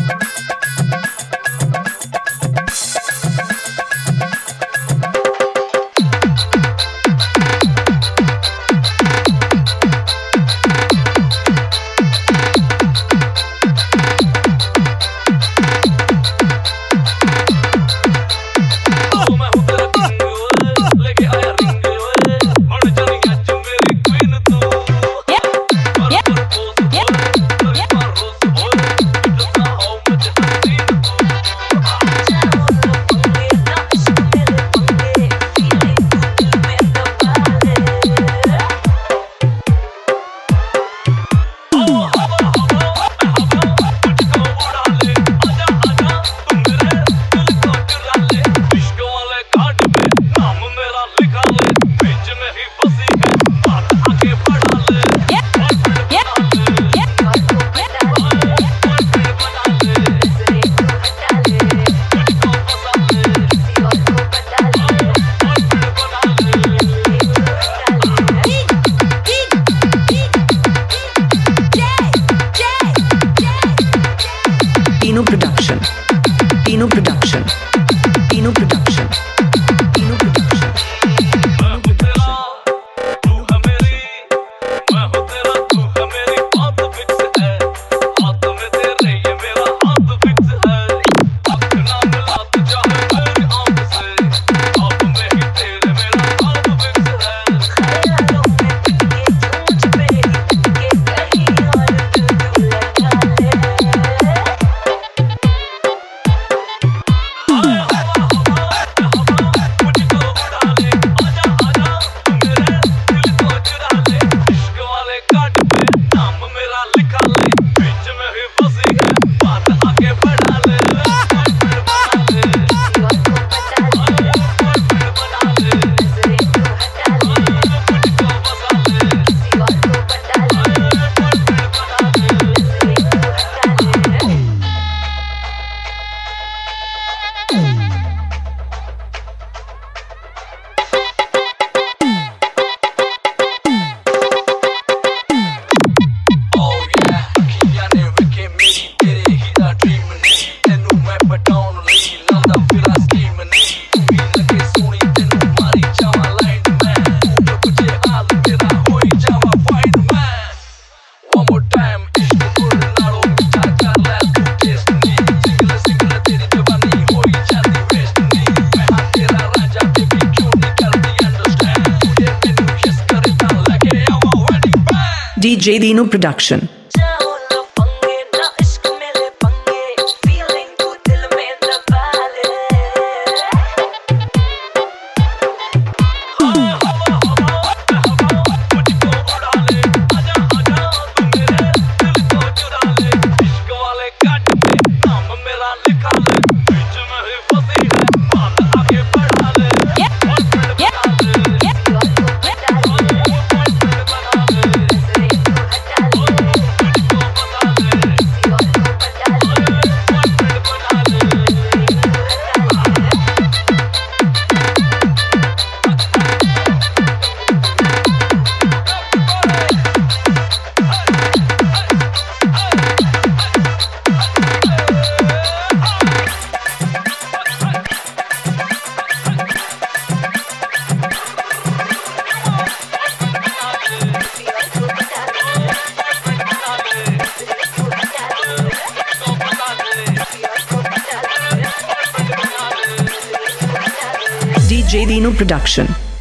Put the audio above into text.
Dino Production, Dino Production, Dino Production, Dino Production. मैं हूँ तेरा, तू है मेरी, मैं हूँ तेरा, तू है मेरी, बात फिक्स है, हाथ में तेरे ये मेरा हाथ फिक्स है, आँख ना मिला तू चाहे मेरी आँख से, आप में ही तेरे मेरा हाथ फिक्स है। ख्यालों में ये सोच पे ये कहीं और तू लगा ले। DJ Dino Production. DJ Dino Production.